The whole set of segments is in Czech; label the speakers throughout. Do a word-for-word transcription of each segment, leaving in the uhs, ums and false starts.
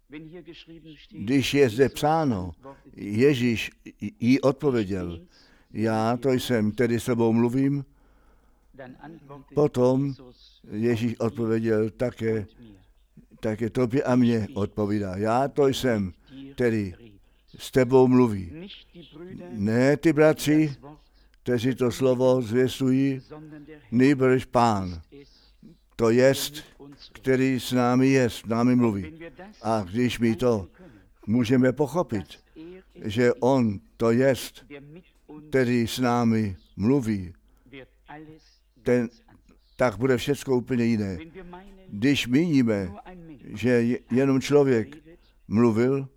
Speaker 1: Když je zde psáno, Ježíš jí odpověděl, já to jsem, který s tebou mluvím, potom Ježíš odpověděl také, také tobě a mně odpovídá, já to jsem, který s tebou mluví. Ne ty bratři, kteří to slovo zvěstují, nýbrž Pán. To jest, který s námi je, s námi mluví. A když my to můžeme pochopit, že on to jest, který s námi mluví, ten, tak bude všechno úplně jiné. Když míníme, že jenom člověk mluvil,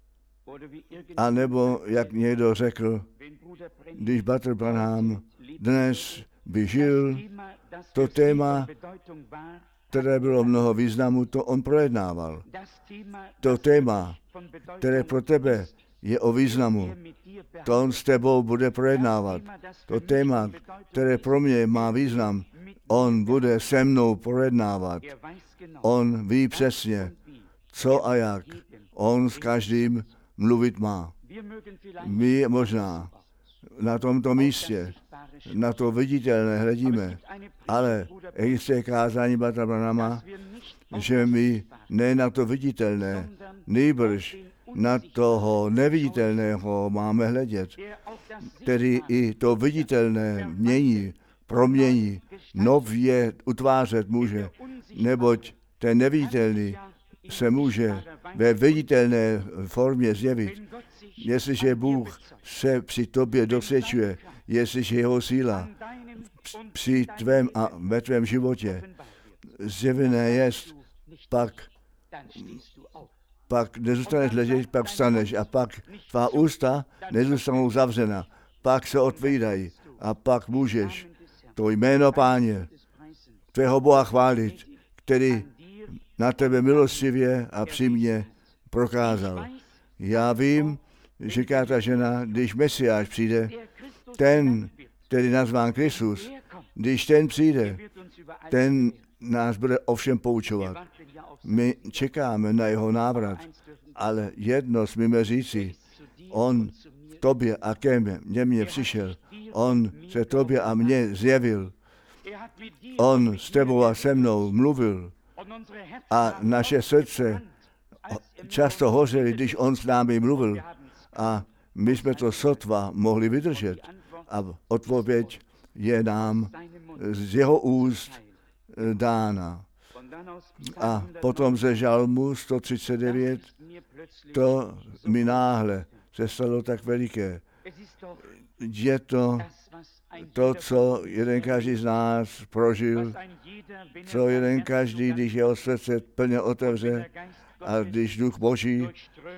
Speaker 1: anebo jak někdo řekl, když bratr Branham dnes by žil, to téma, které bylo mnoho významu, to on projednával. To téma, které pro tebe je o významu, to on s tebou bude projednávat. To téma, které pro mě má význam, on bude se mnou projednávat. On ví přesně, co a jak. On s každým mluvit má. My možná na tomto místě, na to viditelné hledíme, ale existuje kázání bratra Branhama, že my ne na to viditelné, nýbrž na toho neviditelného máme hledět, který i to viditelné mění, promění, nově utvářet může, neboť ten neviditelný se může ve viditelné formě zjevit. Jestliže Bůh se při tobě dosvědčuje, jestliže jeho síla při tvém a ve tvém životě zjevené jest, pak, pak nezůstaneš ležet, pak vstaneš a pak tvá ústa nezůstanou zavřena, pak se otvírají a pak můžeš to jméno Páně, tvého Boha chválit, který na tebe milostivě a přímě prokázal. Já vím, říká ta žena, když Mesiáš přijde, ten, který nazván Kristus, když ten přijde, ten nás bude ovšem poučovat. My čekáme na jeho návrat, ale jedno smíme říci, on v tobě a ke mně, mně přišel, on se tobě a mně zjevil, on s tebou a se mnou mluvil a naše srdce často hořely, když on s námi mluvil a my jsme to sotva mohli vydržet a odpověď je nám z jeho úst dána. A potom ze žalmu sto třicet devět to mi náhle se stalo tak veliké. Je to to, co jeden každý z nás prožil, co jeden každý, když jeho srdce plně otevře a když duch Boží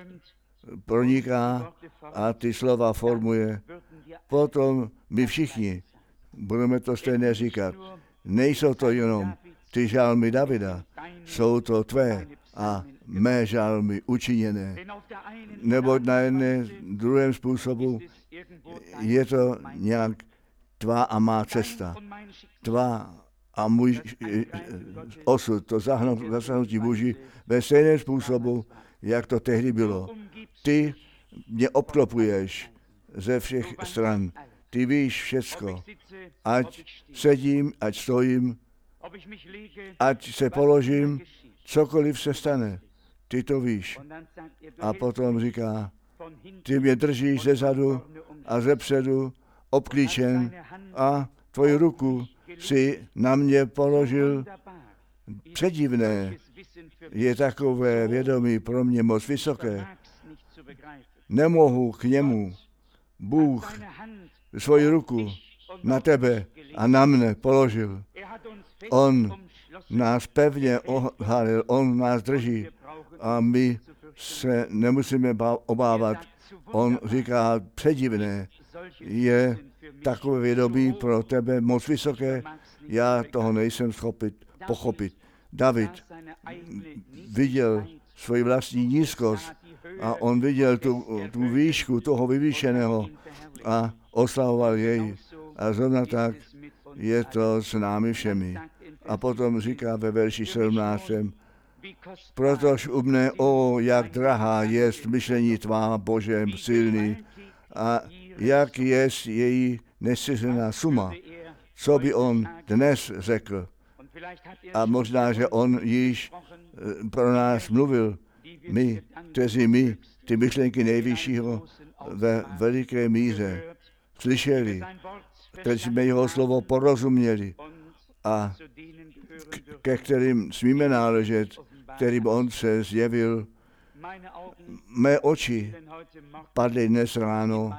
Speaker 1: proniká a ty slova formuje, potom my všichni budeme to stejně říkat. Nejsou to jenom ty žalmy Davida, jsou to tvé a mé žalmy učiněné. Neboť na jedné druhém způsobu je to nějak tvá a má cesta. Tvá a můj osud, to zasáhnutí Boží ve stejném způsobu, jak to tehdy bylo. Ty mě obklopuješ ze všech stran. Ty víš všecko. Ať sedím, ať stojím, ať se položím, cokoliv se stane. Ty to víš. A potom říká, ty mě držíš ze zadu a ze předu, obklíčen a tvoji ruku si na mě položil. Předivné je takové vědomí pro mě moc vysoké. Nemohu k němu. Bůh svoji ruku na tebe a na mne položil. On nás pevně ohalil, on nás drží a my se nemusíme obávat. On říká, předivné je takové vědomí pro tebe moc vysoké, já toho nejsem schopit pochopit. David viděl svoji vlastní nízkost a on viděl tu, tu výšku toho vyvýšeného a oslavoval jej. A zrovna tak je to s námi všemi. A potom říká ve verši sedmnáctém Protož u mne, o, jak drahá jest myšlení tvá, Bože, silný, a jak jest její nesčíslná suma. Co by on dnes řekl? A možná, že on již pro nás mluvil. My, kteří my ty myšlenky nejvyššího ve veliké míře slyšeli, kteří jsme jeho slovo porozuměli a ke kterým smíme náležet, kterým on se zjevil. Mé oči padly dnes ráno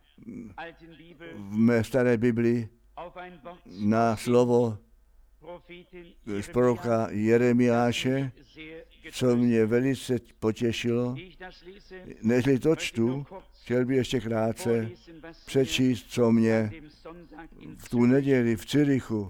Speaker 1: v mé staré Biblii na slovo z proroka Jeremiáše, co mě velice potěšilo. Nežli to čtu, chtěl bych ještě krátce přečíst, co mě v tu neděli v Cyrichu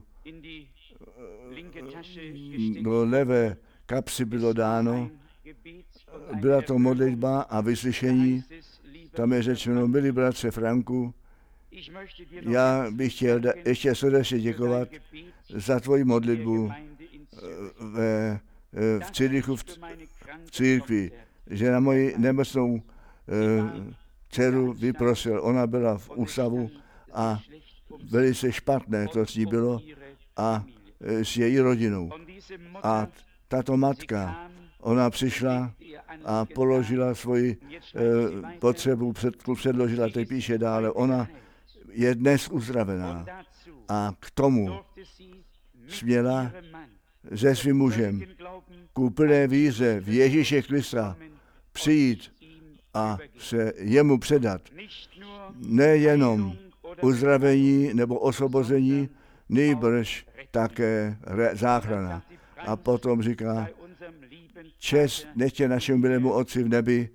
Speaker 1: do levé kapsy bylo dáno. Byla to modlitba a vyslyšení. Tam je řečeno, milí bratře Franku, já bych chtěl da- ještě srdečně děkovat za tvoji modlitbu ve, v Cyrichu, v, v církvi, že na moji nemocnou uh, dceru vyprosil. Ona byla v ústavu a velice špatné to s ní bylo a s její rodinou. A tato matka, ona přišla a položila svoji eh, potřebu, před, předložila, teď píše dále, ona je dnes uzdravená a k tomu směla se svým mužem ku plné víře v Ježíše Krista přijít a se jemu předat. Nejenom uzdravení nebo osvobození, nýbrž také re- záchrana. A potom říká, čest nechtě našemu milému Otci v nebi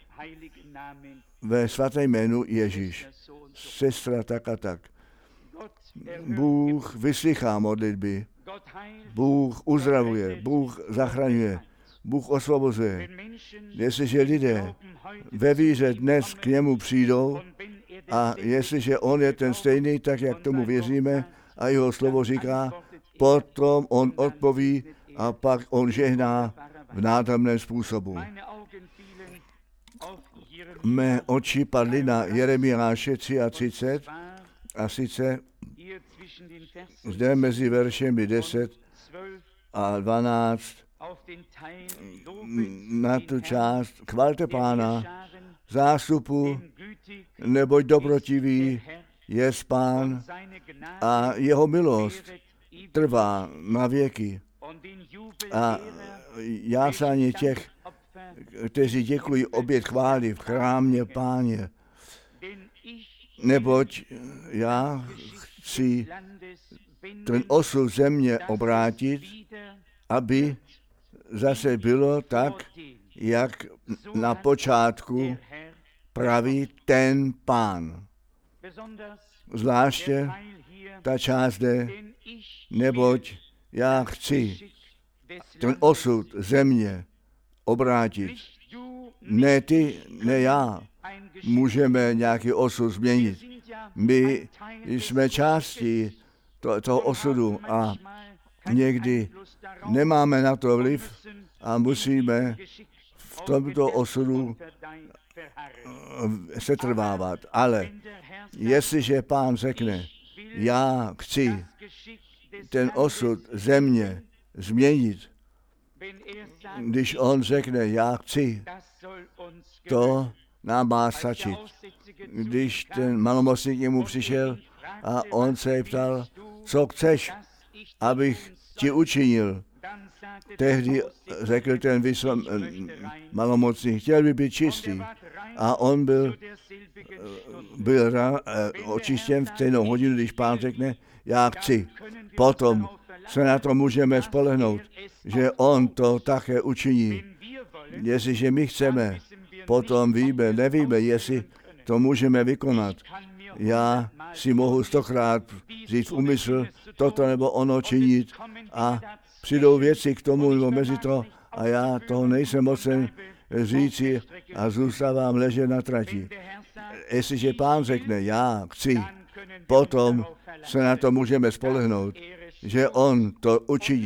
Speaker 1: ve svatém jménu Ježíš. Sestra tak a tak. Bůh vyslychá modlitby, Bůh uzdravuje, Bůh zachraňuje, Bůh osvobozuje. Jestliže lidé ve víře dnes k němu přijdou a jestliže on je ten stejný, tak jak tomu věříme a jeho slovo říká, potom on odpoví a pak on žehná v nádherném způsobu. Mé oči padly na Jeremiáše třicet tři a sice zde mezi veršemi deset a dvanáct na tu část chvalte Pána, zástupu, neboť dobrotivý je Pán a jeho milost trvá na věky. A jásání těch, kteří děkují oběd chvály v chrámě Páně, neboť já chci ten osud země obrátit, aby zase bylo tak, jak na počátku praví ten Pán. Zvláště ta část zde, neboť já chci ten osud země obrátit. Ne ty, ne já můžeme nějaký osud změnit. My jsme částí to, toho osudu a někdy nemáme na to vliv a musíme v tomto osudu setrvávat. Ale jestliže Pán řekne, já chci ten osud země změnit, když on řekne, já chci, to nám má stačit. Když ten malomocník k němu přišel a on se ptal, co chceš, abych ti učinil, tehdy řekl ten vysl, malomocník, chtěl by být čistý. A on byl, byl ra, očištěn v stejnou hodinu, když Pán řekne, já chci. Potom se na to můžeme spolehnout, že on to také učiní. Jestliže my chceme, potom víme, nevíme, jestli to můžeme vykonat. Já si mohu stokrát říct v úmysl toto nebo ono činit a přijdou věci k tomu nebo mezi to a já toho nejsem mocen říci a zůstávám ležet na trati. Jestliže Pán řekne, já chci, potom se na to můžeme spolehnout, že on to učiní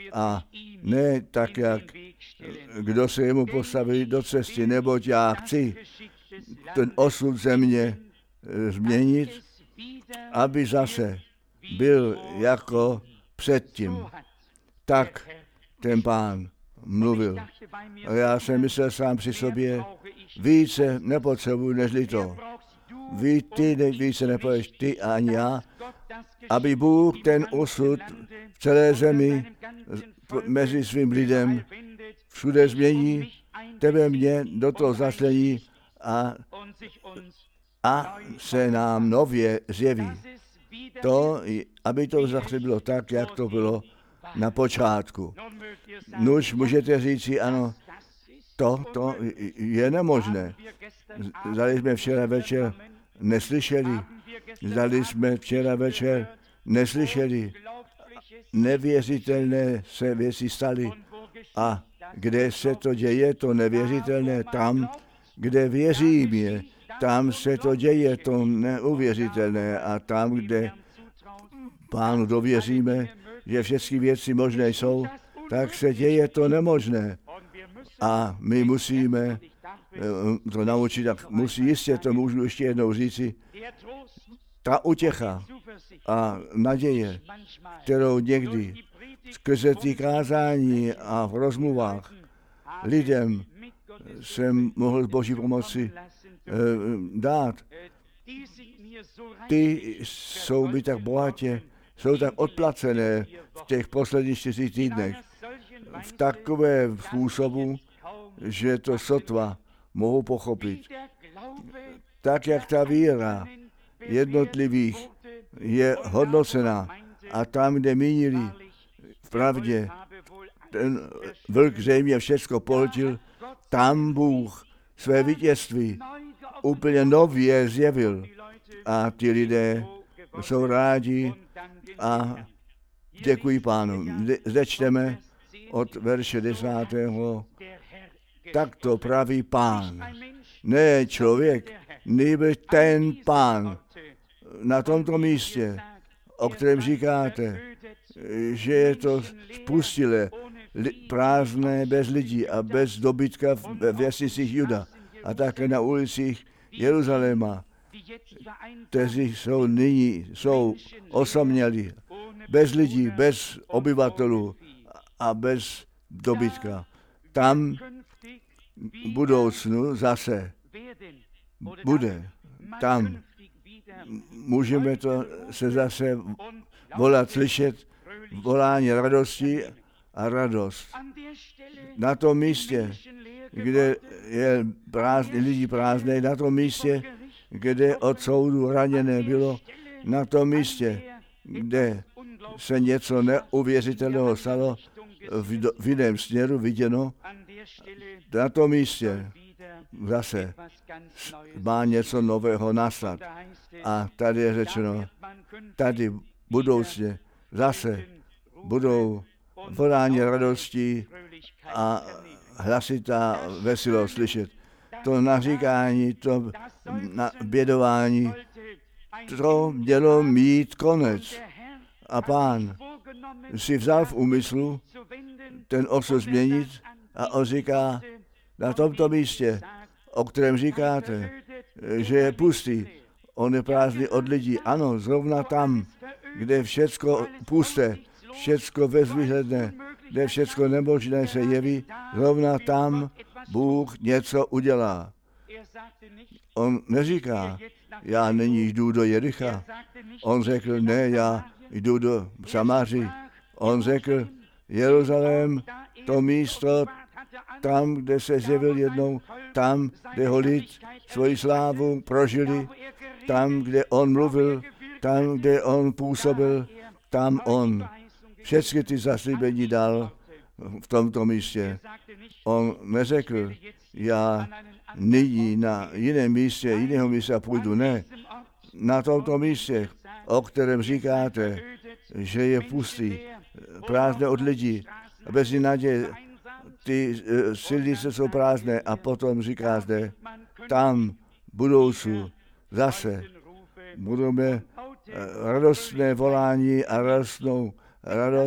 Speaker 1: a ne tak, jak kdo se jemu postaví do cesty, neboť já chci ten osud země změnit, aby zase byl jako předtím. Tak ten Pán mluvil. A já jsem myslel sám při sobě, více nepotřebuji nežli to. Ví, ty ne, více nepoješ, ty a ani já, aby Bůh ten osud v celé zemi mezi svým lidem všude změní, tebe mě do toho zaslení a, a se nám nově zjeví. To, aby to zase bylo tak, jak to bylo na počátku. Nuž můžete říci, ano, to, to je nemožné. Zdali jsme včera večer neslyšeli, zdali jsme včera večer neslyšeli, nevěřitelné se věci staly. A kde se to děje, to nevěřitelné, tam, kde věřím je, tam se to děje, to neuvěřitelné. A tam, kde Pánu dověříme, že všechny věci možné jsou, tak se děje to nemožné. A my musíme to naučit, tak musí jistě, to můžu ještě jednou říci, ta utěcha a naděje, kterou někdy skrze ty kázání a v rozmluvách lidem jsem mohl z Boží pomoci eh, dát, ty jsou by tak bohatě, jsou tak odplacené v těch posledních čtyři týdnech v takovém způsobu, že to sotva mohou pochopit. Tak, jak ta víra jednotlivých je hodnocena a tam, kde mínili v pravdě, ten vlk zřejmě všecko pohltil, tam Bůh své vítězství úplně nově zjevil. A ty lidé jsou rádi a děkuji Pánu. Zde čteme od verše desátého. Tak to praví Pán. Ne člověk, nýbrž ten Pán na tomto místě, o kterém říkáte, že je to spustilé, prázdné bez lidí a bez dobytka ve vesnicích Juda a také na ulicích Jeruzaléma, kteří jsou nyní, jsou osamělí, bez lidí, bez obyvatelů a bez dobytka. Tam v budoucnu zase bude. Tam můžeme to se zase volat, slyšet volání radosti a radost. Na tom místě, kde je prázdný, lidi prázdné, na tom místě, kde od soudu raněné bylo, na tom místě, kde se něco neuvěřitelného stalo v, do, v jiném směru viděno, na tom místě zase má něco nového nastat. A tady je řečeno, tady budoucně zase budou volání radosti a hlasitá veselost slyšet. To naříkání, to na bědování, to mělo mít konec. A Pán si vzal v úmyslu ten osud změnit a on říká, na tomto místě, o kterém říkáte, že je pustý, on je prázdný od lidí. Ano, zrovna tam, kde všecko pusté, všecko bezvýhledné, kde všecko nemožné se jeví, zrovna tam Bůh něco udělá. On neříká, já nyní jdu do Jericha. On řekl, ne, já jdu do Samáří. On řekl, Jeruzalém, to místo, tam, kde se zjevil jednou, tam, kde ho lid svoji slávu prožili, tam, kde on mluvil, tam, kde on působil, tam on všechny ty zaslíbení dal v tomto místě. On neřekl, já nyní na jiném místě, jiného místa půjdu, ne. Na tomto místě, o kterém říkáte, že je pustý, prázdné od lidí, bez naděje, ty uh, silnice jsou prázdné a potom říká zde, tam budoucnu zase budeme uh, radostné volání a radostnou radost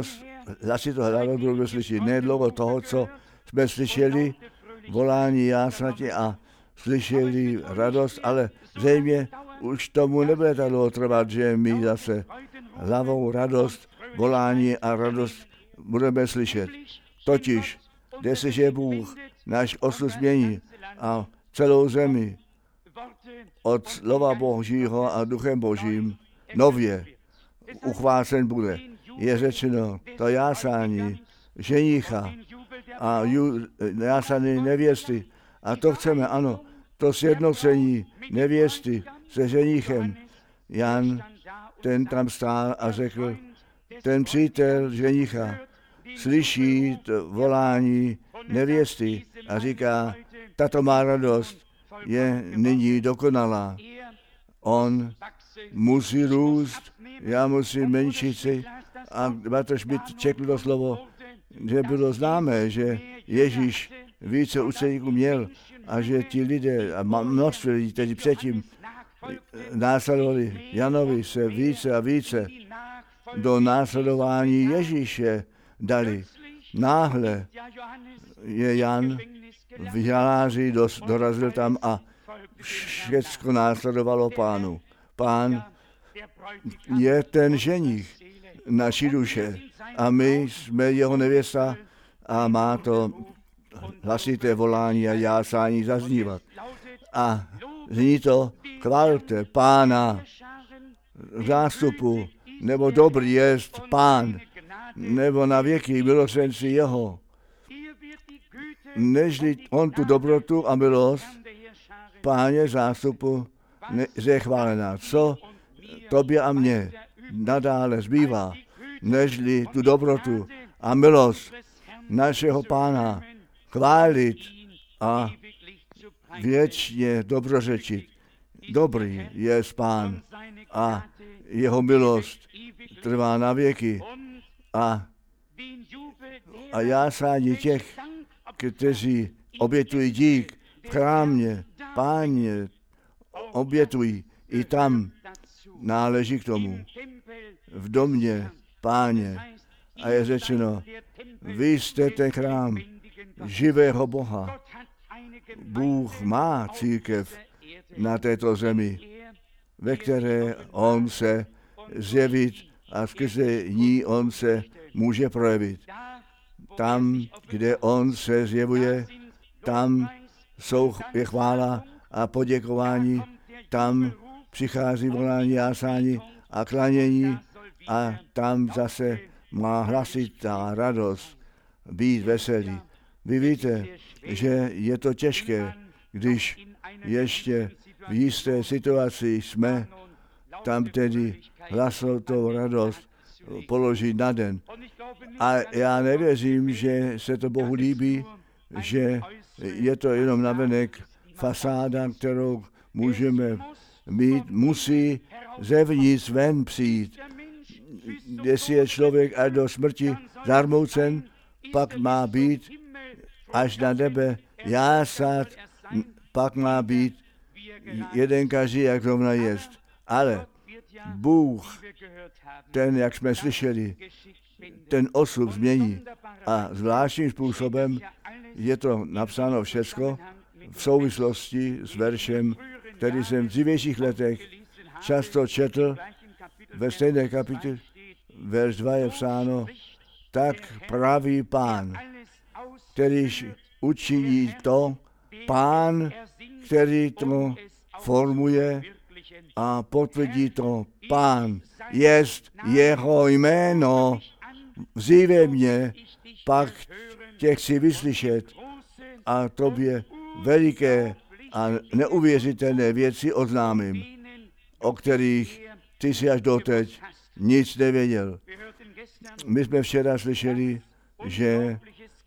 Speaker 1: hlasitého hlasu budeme slyšet nedlouho toho, co jsme slyšeli, volání jásatě a slyšeli radost, ale zřejmě už tomu nebude tak dlouho trvat, že my zase hlavou radost, volání a radost budeme slyšet. Totiž, kde se že Bůh náš osud změní a celou zemi od slova Božího a duchem Božím nově uchvácen bude. Je řečeno to jásání ženicha a ju, jásání nevěsty. A to chceme, ano, to sjednocení nevěsty se ženichem. Jan, ten tam stál a řekl, ten přítel ženicha slyší to volání nevěsty a říká, tato má radost je nyní dokonalá. On musí růst, já musím menšit si. A Bartoš by čekl to slovo, že bylo známé, že Ježíš více učeníků měl a že ti lidé, a množství lidí, kteří předtím následovali Janovi, se více a více do následování Ježíše dali. Náhle je Jan v žaláři dorazil tam a všecko následovalo Pánu. Pán je ten ženich naší duše a my jsme jeho nevěsta a má to hlasité volání a jásání zaznívat. A zní to, chválte Pána zástupu, nebo dobrý jest Pán, nebo na věky milosrdenství jeho. Nežli on tu dobrotu a milost, Páně zástupu, zechválená. Co tobě a mně nadále zbývá, nežli tu dobrotu a milost našeho Pána chválit a věčně dobrořečit. Dobrý je Pán a jeho milost trvá na věky a, a jásání těch, kteří obětují dík v chrámě, Páně obětují, i tam náleží k tomu. V domě Páně. A je řečeno, vy jste ten chrám živého Boha. Bůh má církev na této zemi, ve které on se zjevit a skrze ní on se může projevit. Tam, kde on se zjevuje, tam jsou je chvála a poděkování, tam přichází volání, jásání a klanění a tam zase má hlasitá radost, být veselý. Vy víte, že je to těžké, když ještě v jisté situaci jsme, tam tedy hlasotou radost položit na den. A já nevěřím, že se to Bohu líbí, že je to jenom navenek fasáda, kterou můžeme mít, musí zevnitř ven přijít. Jestli je člověk až do smrti zarmoucen, pak má být až na nebe jásat, pak má být jeden každý, jak zrovna jest. Ale Bůh, ten, jak jsme slyšeli, ten osud změní a zvláštním způsobem je to napsáno všecko v souvislosti s veršem, který jsem v dřívějších letech často četl ve stejné kapitole. Verš dva je psáno, tak praví Pán, kterýž učiní to, Pán, který to formuje a potvrdí to, Pán, jest jeho jméno, vzýve mě, pak tě chci vyslyšet a tobě veliké a neuvěřitelné věci oznámím, o kterých ty si až doteď nic nevěděl. My jsme včera slyšeli, že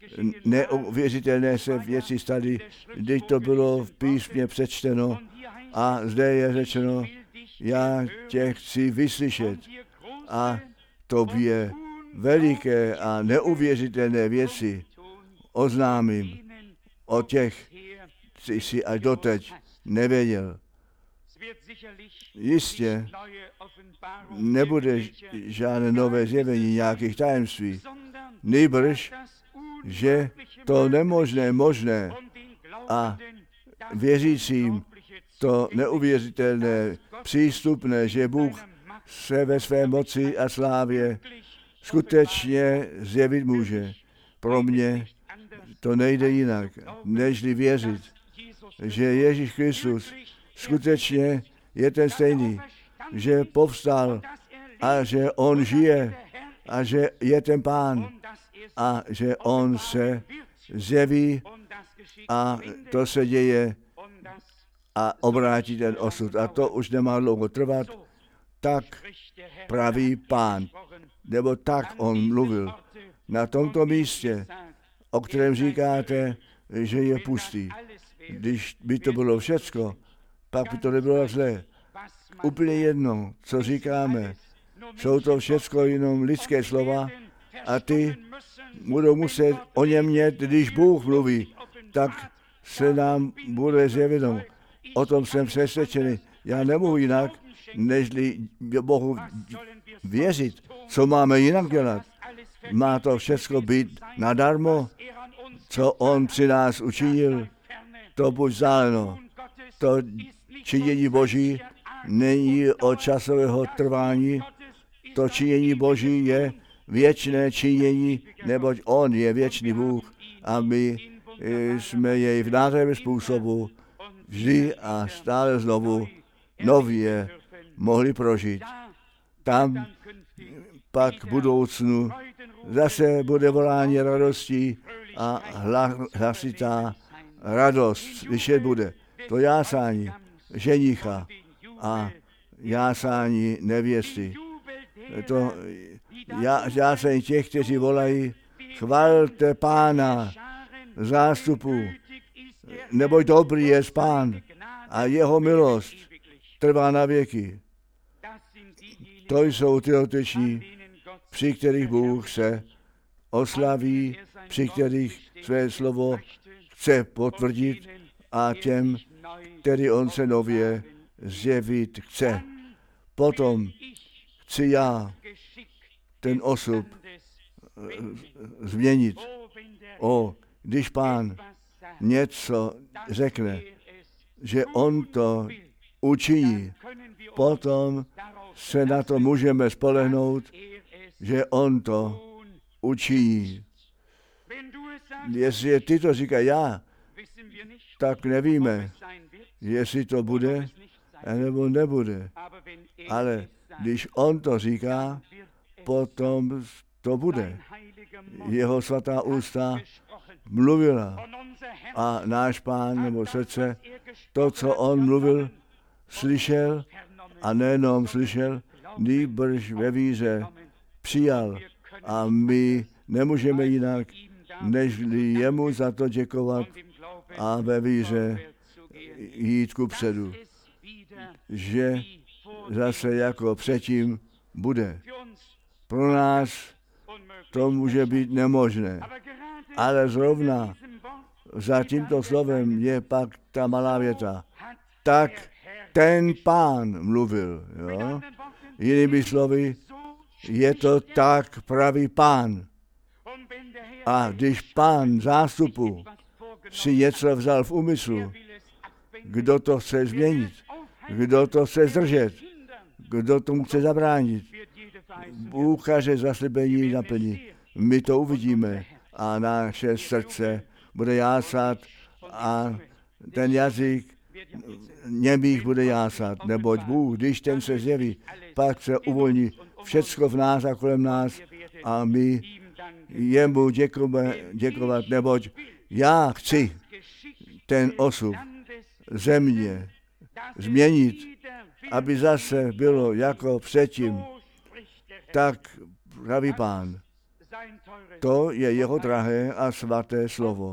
Speaker 1: neuvěřitelné se věci staly, když to bylo v písmě přečteno a zde je řečeno, já tě chci vyslyšet a tobě veliké a neuvěřitelné věci oznámím o těch, ty si až doteď nevěděl. Jistě nebude žádné nové zjevení nějakých tajemství, nýbrž, že to nemožné možné a věřícím to neuvěřitelné, přístupné, že Bůh se ve své moci a slávě skutečně zjevit může. Pro mě to nejde jinak, nežli věřit, že Ježíš Kristus skutečně je ten stejný, že povstal a že on žije a že je ten Pán a že on se zjeví a to se děje a obrátí ten osud. A to už nemá dlouho trvat. Tak praví Pán, nebo tak on mluvil na tomto místě, o kterém říkáte, že je pustý. Když by to bylo všecko, pak by to nebylo zlé. Úplně jedno, co říkáme. Jsou to všecko jenom lidské slova a ty budou muset o něm mět, když Bůh mluví, tak se nám bude zjeveno. O tom jsem přesvědčený. Já nemohu jinak, nežli Bohu věřit. Co máme jinak dělat? Má to všecko být nadarmo, co on při nás učinil, to buď vzdáleno. To činění Boží není od časového trvání, to činění Boží je věčné činění, neboť on je věčný Bůh a my jsme jej v nádherném způsobu vždy a stále znovu nově mohli prožít. Tam pak v budoucnu zase bude volání radostí a hlasitá radost slyšet bude. To jásání ženicha a jásání nevěsty. To jásání těch, kteří volají, chvalte Pána zástupu, neboť dobrý je Pán a jeho milost trvá na věky. To jsou ty dotyční, při kterých Bůh se oslaví, při kterých své slovo chce potvrdit a těm, který on se nově zjevit chce. Potom chci já ten osud změnit. O, když Pán něco řekne, že on to učiní, potom se na to můžeme spolehnout, že on to učiní. Jestli ty to říká já, tak nevíme, jestli to bude, nebo nebude. Ale když on to říká, potom to bude. Jeho svatá ústa mluvila a náš Pán nebo srdce, to, co on mluvil, slyšel a nejenom slyšel, nýbrž ve víře přijal. A my nemůžeme jinak, než jemu za to děkovat a ve víře jít kupředu, že zase jako předtím bude. Pro nás to může být nemožné, ale zrovna za tímto slovem je pak ta malá věta. Tak ten Pán mluvil. Jo? Jinými slovy, je to tak pravý Pán. A když Pán zástupu si něco vzal v úmyslu, kdo to chce změnit, kdo to chce zdržet, kdo tomu chce zabránit, Bůh každé zaslíbení naplní. My to uvidíme a naše srdce bude jásat a ten jazyk němých bude jásat, neboť Bůh, když ten se zjeví, pak se uvolní všecko v nás a kolem nás a my jemu děkujeme, děkovat, neboť já chci ten osud země změnit, aby zase bylo jako předtím. Tak praví Pán. To je jeho drahé a svaté slovo.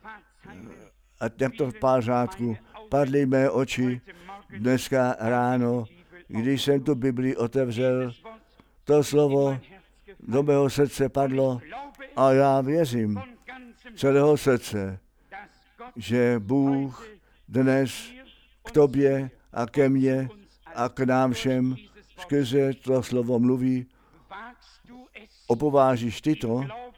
Speaker 1: A těmto pár řádků padly mé oči dneska ráno, když jsem tu Biblii otevřel, to slovo do mého srdce padlo a já věřím celého srdce, že Bůh dnes k tobě a ke mně a k nám všem skrze to slovo mluví. Opovážíš ty to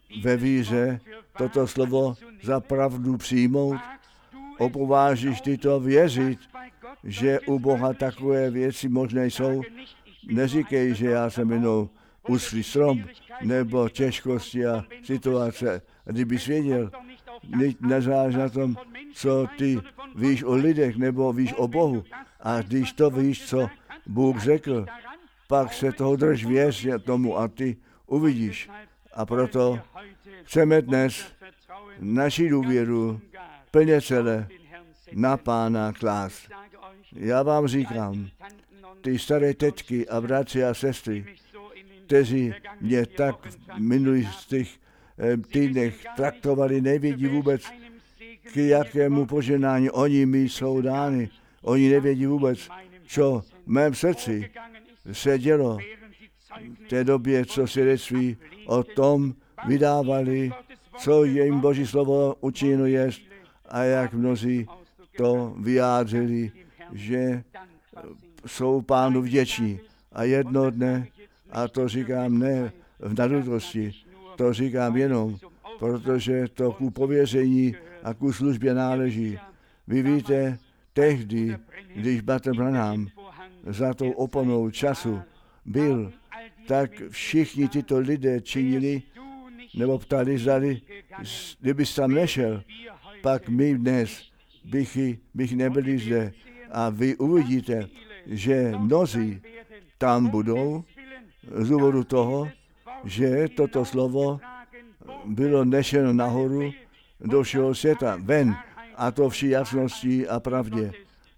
Speaker 1: ve víře toto slovo za pravdu přijmout? Opovážíš ty to věřit, že u Boha takové věci možné jsou? Neříkej, že já jsem jenom uschlý strom, nebo těžkosti a situace. Kdybys věděl, nezáleží na tom, co ty víš o lidech, nebo víš o Bohu. A když to víš, co Bůh řekl, pak se toho drž, věř tomu a ty uvidíš. A proto chceme dnes naši důvěru plně celé na Pána klást. Já vám říkám, ty staré tetky a bratři a sestry, kteří mě tak v minulých týdnech traktovali, nevědí vůbec, k jakému poženání oni mi jsou dány. Oni nevědí vůbec, co v mém srdci se dělo v té době, co svědectví o tom vydávali, co jim Boží slovo učinilo jest a jak mnozí to vyjádřili, že jsou Pánu vděční. A jedno dne, a to říkám ne v nadutosti, to říkám jenom, protože to ku pověření a ku službě náleží. Vy víte, tehdy, když Bratr Branham za tou oponou času byl, tak všichni tyto lidé činili, nebo ptali, zdali, kdybys tam nešel, pak my dnes bych, bych nebyli zde. A vy uvidíte, že mnozí tam budou z důvodu toho, že toto slovo bylo nešeno nahoru do všeho světa, ven, a to vší jasností a pravdě.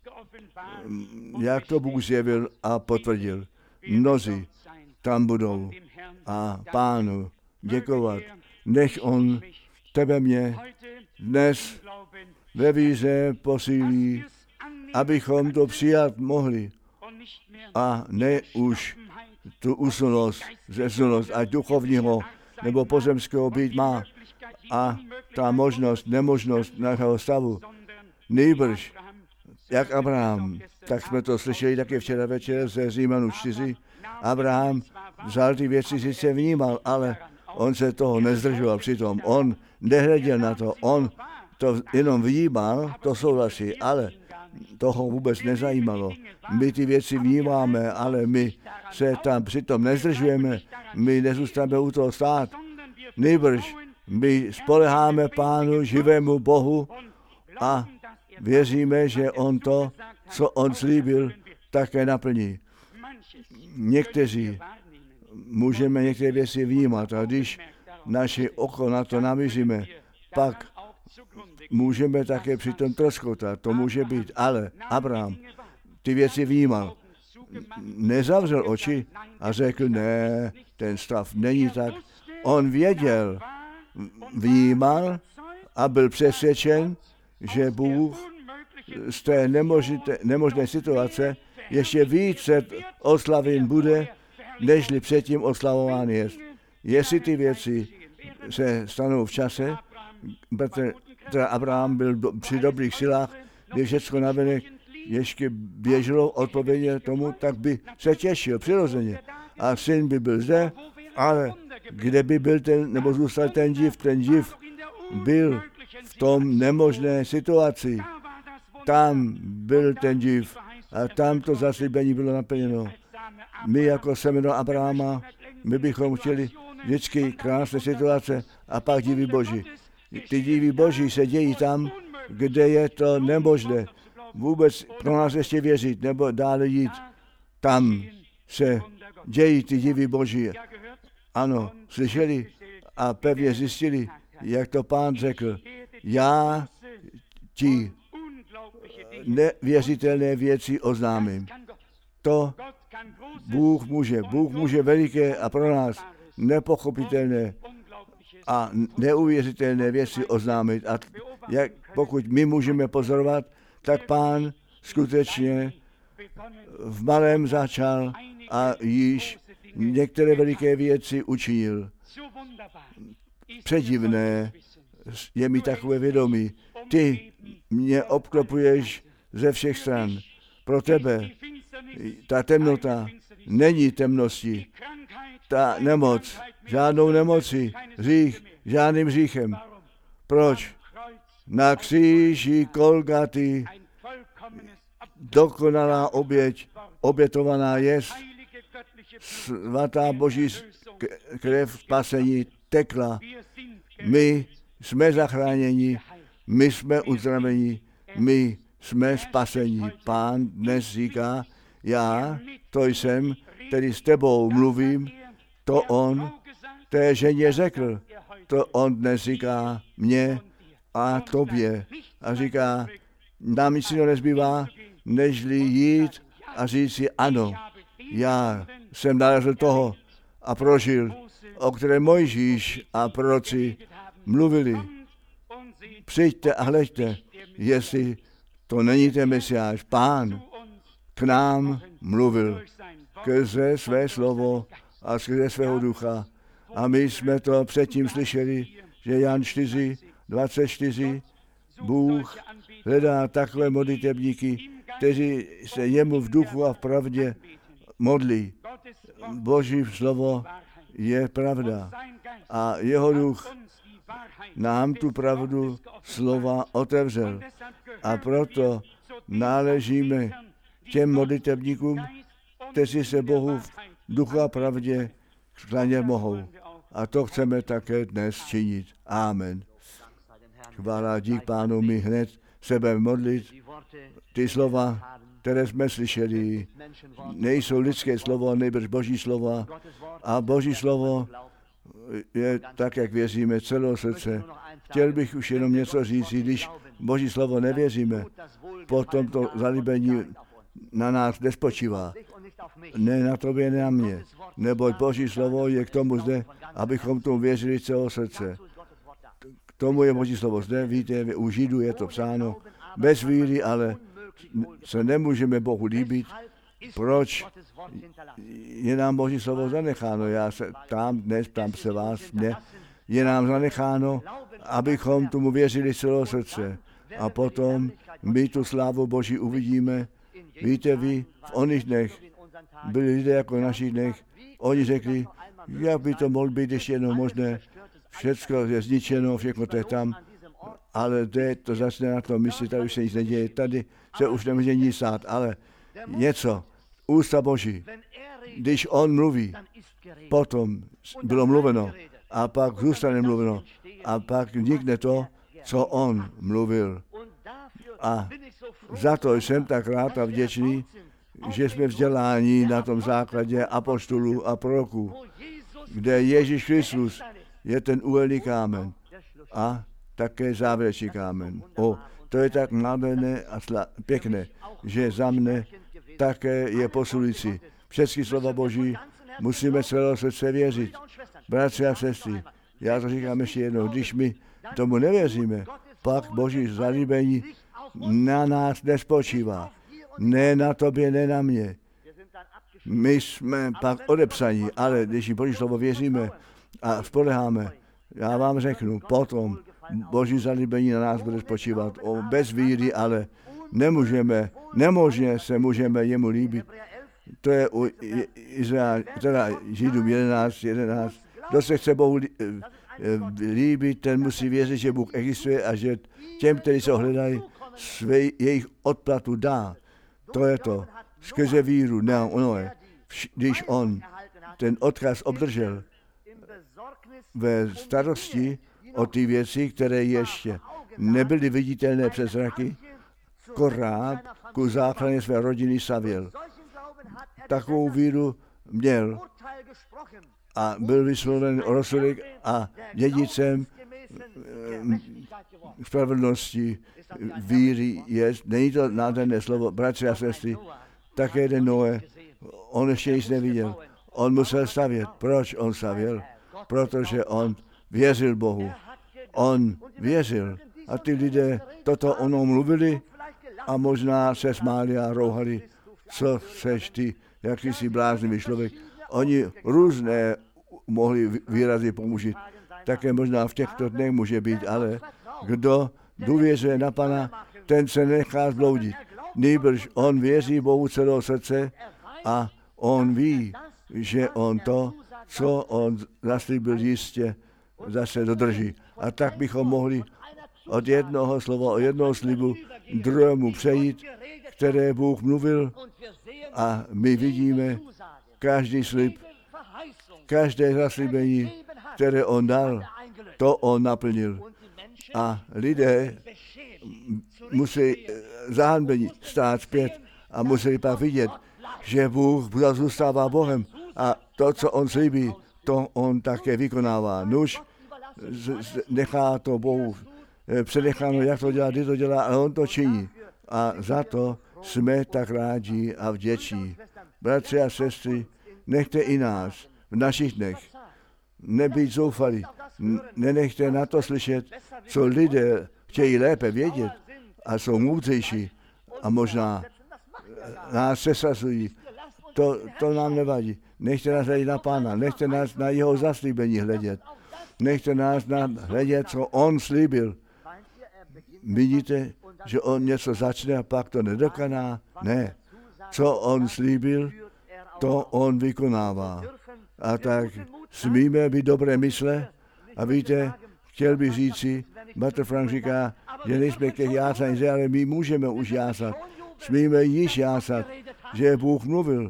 Speaker 1: Jak to Bůh zjevil a potvrdil. Mnozí tam budou a Pánu děkovat, nech on tebe mě dnes ve víře posílí, abychom to přijat mohli a ne už tu usnulost, zesnulost, ať duchovního nebo pozemského být má a ta možnost, nemožnost našeho stavu. Nejbrž, jak Abraham, tak jsme to slyšeli také včera večer ze Římanů čtyři. Abraham vzal ty věci, sice vnímal, ale on se toho nezdržoval přitom. On nehleděl na to, on to jenom vnímal, to souhlasí, ale toho vůbec nezajímalo. My ty věci vnímáme, ale my se tam přitom nezdržujeme, my nezůstaneme u toho stát. Nejbrž my spoleháme Pánu, živému Bohu a věříme, že on to, co on slíbil, také naplní. Někteří můžeme některé věci vnímat a když naše oko na to namíříme, pak můžeme také přitom troskotat, to může být, ale Abraham ty věci vnímal. Nezavřel oči a řekl, ne, ten stav není tak. On věděl, vnímal a byl přesvědčen, že Bůh z té nemožité, nemožné situace ještě více oslaven bude, nežli předtím oslavován jest. Jestli ty věci se stanou v čase, protože Abraham byl do, při dobrých silách, kdy všechno navenek ještě běželo odpovědně tomu, tak by se těšil přirozeně. A syn by byl zde, ale kde by byl ten, nebo zůstal ten div, ten div byl v tom nemožné situaci. Tam byl ten div a tam to zaslíbení bylo naplněno. My jako semeno Abrahama, my bychom chtěli vždycky krásné situace a pak divy Boží. Ty divy Boží se dějí tam, kde je to nemožné vůbec pro nás ještě věřit nebo dále jít. Tam se dějí ty divy Boží. Ano, slyšeli a pevně zjistili, jak to Pán řekl. Já ti nevěřitelné věci oznámím. To Bůh může. Bůh může veliké a pro nás nepochopitelné a neuvěřitelné věci oznámit. A jak, pokud my můžeme pozorovat, tak Pán skutečně v malém začal a již některé veliké věci učinil. Předivné je mi takové vědomí. Ty mě obklopuješ ze všech stran. Pro tebe ta temnota není temností. Ta nemoc, žádnou nemoci, hřích žádným hříchem. Proč? Na kříži Golgaty dokonalá oběť, obětovaná jest, svatá Boží krev spasení tekla. My jsme zachráněni, my jsme uzdraveni, my jsme spaseni. Pán dnes říká, já, to jsem, který s tebou mluvím, to on té ženě řekl. To on dnes říká mně a tobě. A říká, nám nic jiného nezbývá, nežli jít a říct si ano, já jsem narazil toho a prožil, o kterém Mojžíš a proroci mluvili. Přijďte a hleďte, jestli to není ten Mesiáš. Pán k nám mluvil skrze své slovo a skrze svého ducha. A my jsme to předtím slyšeli, že Jan čtyři, dvacet čtyři, Bůh hledá takové modlitebníky, kteří se jemu v duchu a v pravdě modlí. Boží slovo je pravda a jeho duch nám tu pravdu slova otevřel. A proto náležíme těm modlitebníkům, kteří se Bohu v duchu a pravdě sklánět mohou. A to chceme také dnes činit. Amen. Chvála dík Pánu, my hned sebe modlit. Ty slova, které jsme slyšeli, nejsou lidské slovo, nejbrž Boží slova. A Boží slovo je tak, jak věříme, celého srdce. Chtěl bych už jenom něco říct, když Boží slovo nevěříme, potom to zalíbení na nás nespočívá. Ne na tobě, ne na mě. Neboť Boží slovo je k tomu zde, abychom tomu věřili celého srdce. K tomu je Boží slovo zde, víte, u Židů je to psáno. Bez víry, ale se nemůžeme Bohu líbit. Proč je nám Boží slovo zanecháno? Já se tam dnes, tam se vás, mě, je nám zanecháno, abychom tomu věřili celého srdce. A potom my tu slávu Boží uvidíme. Víte vy, v oných dnech byli lidé jako v našich dnech. Oni řekli, jak by to mohlo být ještě jednou možné. Všecko je zničeno, všechno to je tam. Ale zde to začne na tom místě, tady už se nic neděje. Tady se už nemůže nic stát, ale něco, ústa Boží. Když on mluví, potom bylo mluveno a pak zůstane mluveno a pak vznikne to, co on mluvil. A za to jsem tak rád a vděčný, že jsme vzděláni na tom základě apoštolů a proroků, kde Ježíš Kristus je ten úhelný kámen a také závěrečný kámen. O, to je tak nádherné a sla- pěkné, že za mne také je posilující. Všechny slova Boží musíme celého srdce věřit. Bratři a sestry, já to říkám ještě jednou, když my tomu nevěříme, pak Boží zalíbení na nás nespočívá. Ne na tobě, ne na mě. My jsme pak odepsaní, ale když Boží slovo věříme a spoleháme, já vám řeknu, potom Boží zalíbení na nás bude spočívat. O, bez víry, ale nemůžeme, nemožně se můžeme jemu líbit. To je u Izrael, teda Židům jedenáct, jedenáct. Kdo se chce Bohu líbit, ten musí věřit, že Bůh existuje a že těm, kteří se ohledají, své, jejich odplatu dá. To je to. Skrze víru, ne ono je. Když on ten odkaz obdržel ve starosti o ty věci, které ještě nebyly viditelné přes zraky, koráb ku záchraně své rodiny stavěl. Takovou víru měl a byl vysloven rozsudek a dědicem spravedlnosti víry je. Není to nádherné slovo, bratři a sestry, také jeden Noé, on ještě nic neviděl. On musel stavět. Proč on stavěl? Protože on věřil Bohu. On věřil. A ty lidé toto ono mluvili a možná se smáli a rouhali. Co seš ty, jak ty jsi bláznivý člověk. Oni různé mohli výrazy použít. Také možná v těchto dnech může být, ale kdo důvěřuje na Pana, ten se nechá zbloudit. Nýbrž on věří Bohu celého srdce a on ví, že on to, co on zaslíbil, jistě zase dodrží. A tak bychom mohli od jednoho slova, od jednoho slibu druhému přejít, které Bůh mluvil, a my vidíme každý slib, každé zaslíbení, které on dal, to on naplnil. A lidé musí zahanbeni stát zpět a musí pak vidět, že Bůh zůstává Bohem a to, co on slíbí, to on také vykonává. Nuž nechá to Bohu přenecháno, jak to dělá, kdy to dělá, ale on to činí. A za to jsme tak rádi a vděční. Bratři a sestry, nechte i nás v našich dnech nebýt zoufalí. Nenechte na to slyšet, co lidé chtějí lépe vědět a jsou moudřejší a možná nás přesazují. To, to nám nevadí. Nechte nás hledět na Pána, nechte nás na jeho zaslíbení hledět. Nechte nás na hledět, co on slíbil. Vidíte, že on něco začne a pak to nedokoná? Ne. Co on slíbil, to on vykonává. A tak smíme být dobré mysle. A víte, chtěl bych říci, Bratr Frank říká, že nejsme ke jásání, ale my můžeme už jásat. Smíme již jásat, že Bůh mluvil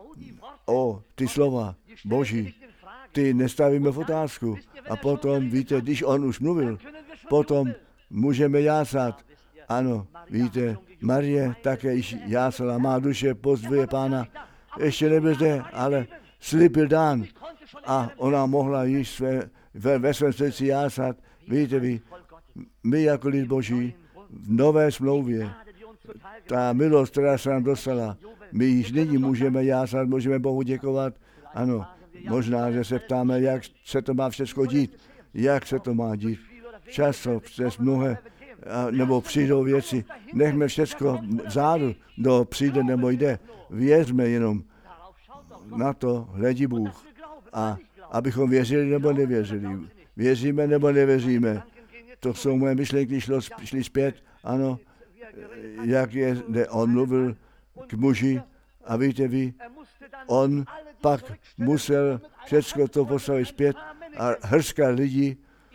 Speaker 1: o ty slova Boží. Ty nestavíme v otázku. A potom, víte, když on už mluvil, potom můžeme jásat. Ano, víte, Marie také již jásala, má duše pozdvuje Pána. Ještě nebyl zde, ale slib byl dán. A ona mohla již své, ve, ve svém srdci jásat. Víte vy, my jako lid Boží v nové smlouvě, ta milost, která se nám dostala, my již nyní můžeme jásat, můžeme Bohu děkovat. Ano, možná, že se ptáme, jak se to má všechno dít, jak se to má dít. Často přes mnohé, nebo přijdou věci, nechme všechno vzadu, do přijde nebo jde. Věřme jenom, na to hledí Bůh. A abychom věřili nebo nevěřili. Věříme nebo nevěříme. To jsou moje myšlenky, šlo, šli zpět, ano, jak je, kde on mluvil k muži a víte vy, on pak musel všechno to postavit zpět a hrstka lidí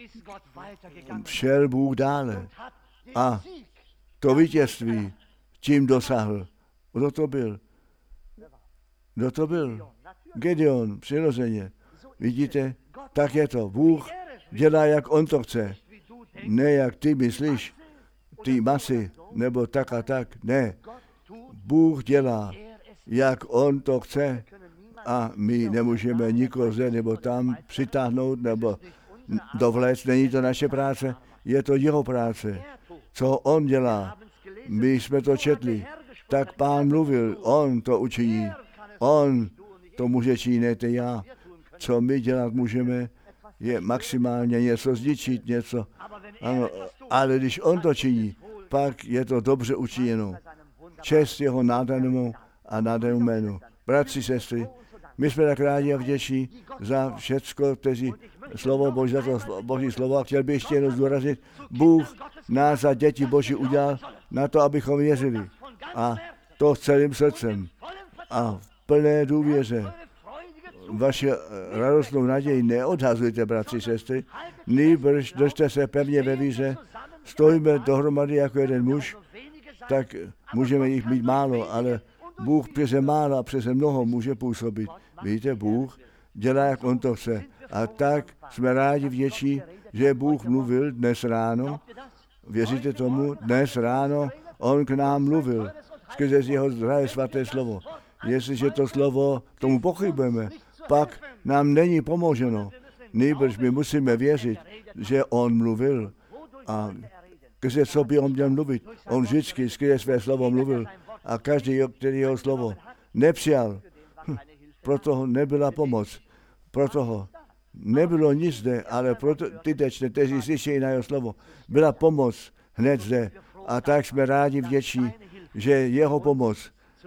Speaker 1: šel Bůh dále. A to vítězství tím dosáhl. Kdo to byl? Kdo to byl? Gedeon, přirozeně. Vidíte, tak je to. Bůh dělá, jak on to chce. Ne, jak ty myslíš, ty masy, nebo tak a tak. Ne. Bůh dělá, jak on to chce. A my nemůžeme nikoho zde nebo tam přitáhnout nebo dovléct. Není to naše práce, je to jeho práce. Co on dělá? My jsme to četli. Tak Pán mluvil, on to učiní. On to může činit, já. Co my dělat můžeme, je maximálně něco zničit, něco. Ano, ale když on to činí, pak je to dobře učiněno. Čest jeho nádhernému a nádhernému jménu. Bratři, sestry, my jsme tak rádi a vděční za všecko, kteří slovo Boží, za to Boží slovo. A chtěl bych ještě jenom zdůraznit, Bůh nás za děti Boží udělal na to, abychom věřili. A to celým srdcem. A v plné důvěře. Vaši radostnou naději neodhazujte, bratři, sestry. Nýbrž držte se pevně ve víře. Stojíme dohromady jako jeden muž, tak můžeme jich mít málo, ale Bůh přeze málo a přeze mnoho může působit. Víte, Bůh dělá, jak on to chce. A tak jsme rádi vděční, že Bůh mluvil dnes ráno. Věříte tomu? Dnes ráno on k nám mluvil skrze jeho zdravé svaté slovo. Jestliže to slovo tomu pochybujeme, pak nám není pomoženo. Nýbrž my musíme věřit, že on mluvil. A skrze co by on měl mluvit? On vždycky skrze své slovo mluvil. A každý, který jeho slovo nepřijal, hm, proto nebyla pomoc. Proto nebylo nic zde, ale proto ty tečne, kteří slyšejí na jeho slovo, byla pomoc hned zde. A tak jsme rádi vděční, že jeho pomoc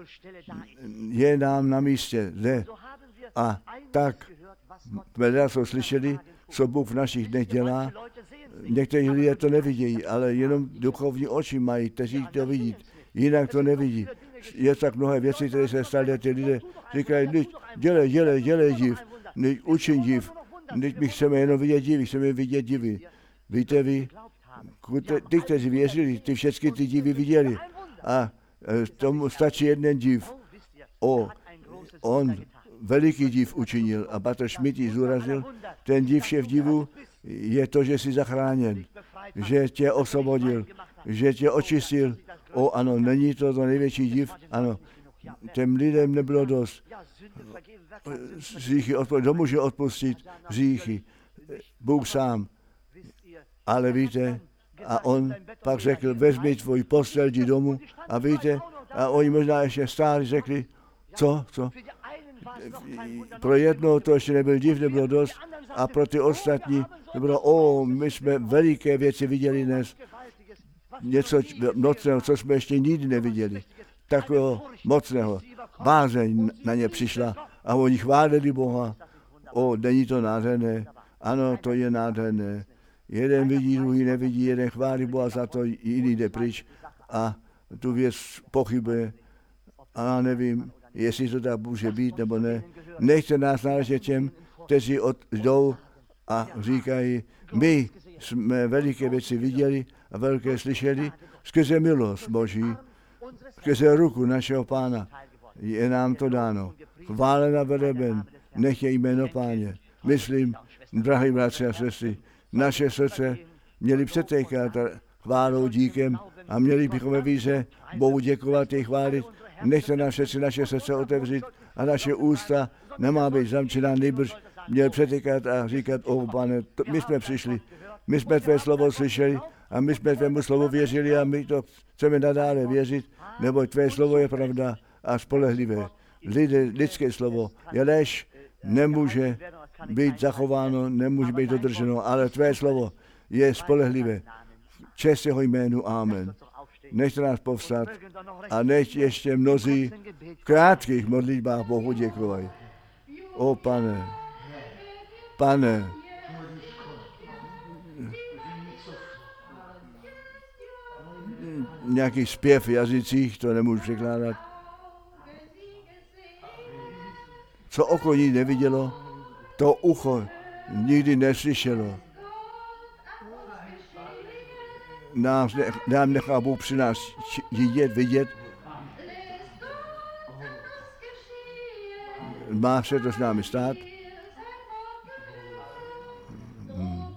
Speaker 1: je nám na místě zde. A tak jsme nás slyšeli, co Bůh v našich dnech dělá. Někteří lidé to nevidějí, ale jenom duchovní oči mají, kteří to vidí. Jinak to nevidí. Je tak mnohé věci, které se staly, ty lidé říkají, dělej, dělej, dělej div, učiň div. Teď my chceme jenom vidět divy, chceme vidět divy. Víte vy, ty, kteří věřili, ty všechny ty divy viděli. A tomu stačí jeden div. O, on veliký div učinil a Bratr Schmidt ji zúraznil. Ten div je v divu, je to, že jsi zachráněn, že tě osvobodil, že tě očistil. O ano, není to to největší div, ano, těm lidem nebylo dost. Hříchy, kdo může odpustit hříchy? Bůh sám. Ale víte, a on pak řekl, vezmi tvůj postel, jdi domů. A víte, a oni možná ještě stáli, řekli, co, co? Pro jednou to ještě nebyl div, nebylo dost. A pro ty ostatní to bylo, o, my jsme veliké věci viděli dnes. Něco nocného, co jsme ještě nikdy neviděli. Takového mocného. Bázeň na ně přišla a oni chválili Boha. O, není to nádherné. Ano, to je nádherné. Jeden vidí, druhý nevidí, jeden chválí Boha za to, jiný jde pryč a tu věc pochybuje. A nevím, jestli to tak může být, nebo ne. Nechte nás náležet těm, kteří jdou a říkají, my jsme veliké věci viděli a velké slyšeli skrze milost Boží, skrze ruku našeho Pána. Je nám to dáno. Chválena veleben, nech je jméno Páně. Myslím, drahí bratři a sestry, naše srdce měli přetékat chválou, díkem a měli bychom ve víře Bohu děkovat a chválit. Nechte nám všetci naše srdce otevřít a naše ústa nemá být zamčená, nejbrž měl přetékat a říkat, o Pane, to, my jsme přišli, my jsme tvé slovo slyšeli a my jsme tvému slovu věřili a my to chceme nadále věřit, neboť tvé slovo je pravda a spolehlivé. Lidé, lidské slovo je lež, nemůže být zachováno, nemůže být dodrženo, ale tvé slovo je spolehlivé. Čest jeho jménu, amen. Nechte nás povstat a nech ještě mnozí v krátkých modlitbách Bohu děkovají. O Pane, Pane, nějaký zpěv v jazycích, to nemůžu překládat. Co oko nikdy nevidělo, to ucho nikdy neslyšelo. Nám, nám nechá Bůh při nás vidět, vidět. Má se to s námi stát. Hmm.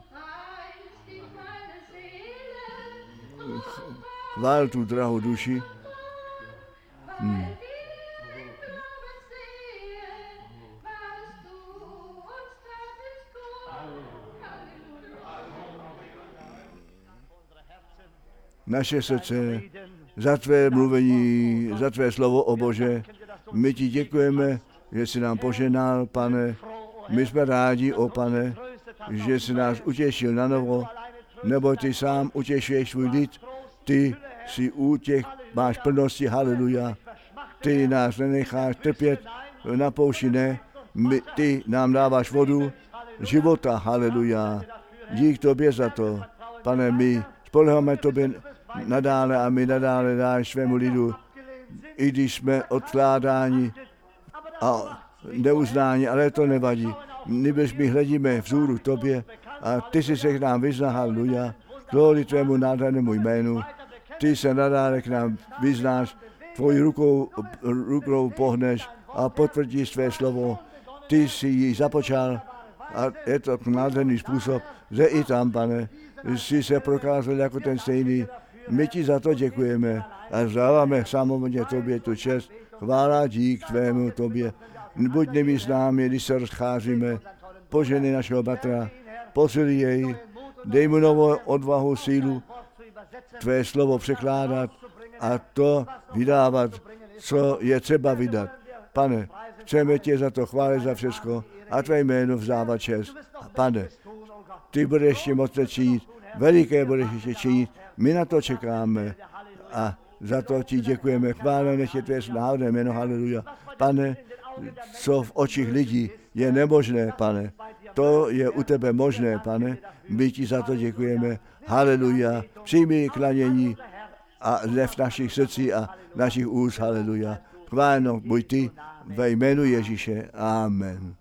Speaker 1: Chvál tu drahou duši. Hmm. Naše srdce za tvé mluvení, za tvé slovo, o Bože. My ti děkujeme, že jsi nám poženal, Pane. My jsme rádi, o Pane, že jsi nás utěšil na novo, nebo ty sám utěšuješ svůj lid. Ty si útěch, máš plnosti, haleluja. Ty nás nenecháš trpět na poušti, ne. My, ty nám dáváš vodu života, haleluja. Dík tobě za to, Pane, my spoléháme tobě nadále a my nadále dáš svému lidu, i když jsme odkládáni a neuznáni, ale to nevadí. Nebož my hledíme vzůru k tobě a ty jsi se k nám vyznal, haleluja, kvůli tvému nádhernému jménu. Ty se nadále k nám vyznáš, tvojí rukou, rukou pohneš a potvrdíš své slovo. Ty jsi ji započal a je to nádherný způsob, že i tam, Pane, jsi se prokázal jako ten stejný. My ti za to děkujeme a vzdáváme samotně tobě tu čest, chvála dík tvému tobě. Buď nemi s námi, když se rozcházíme, poženy našeho bratra, posili jej, dej mu novou odvahu, sílu, tvé slovo překládat a to vydávat, co je třeba vydat. Pane, chceme tě za to chválit za všechno a tvé jméno vzdávat čest. Pane, ty budeš ještě moc činit, veliké budeš ještě činit, my na to čekáme a za to ti děkujeme. Chvále, nech je tvé nádherné jméno, haleluja. Pane, co v očích lidí je nemožné, Pane, to je u tebe možné, Pane, my ti za to děkujeme. Haleluja, přijmi klanění a v našich srdcích a našich úst, haleluja. Chváleno buď ty ve jménu Ježíše, amen.